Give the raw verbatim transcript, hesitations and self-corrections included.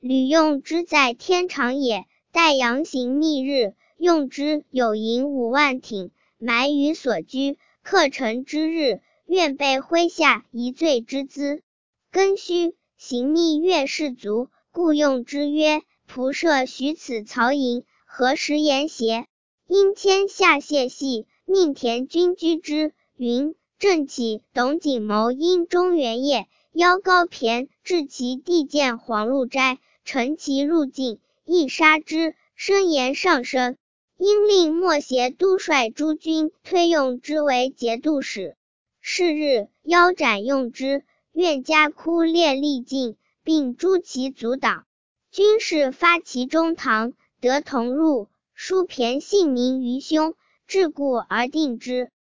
吕用之在天长也，待阳行密日，用之有银五万挺，埋于所居。克辰之日，愿备麾下一醉之资。庚戌，行密月士卒，故用之曰：仆射许此曹营，何时言邪？因迁下谢系，命田军居之。云郑起、董景谋因中原业，邀高骈至其地见黄鹿斋，乘其入境，亦杀之，声言上升。因令莫协都帅诸军推用之为节度使。是日，腰斩用之，愿家哭列力尽，并诛其族党。军士发其中堂，得同入，书骈姓名于胸，至故而定之。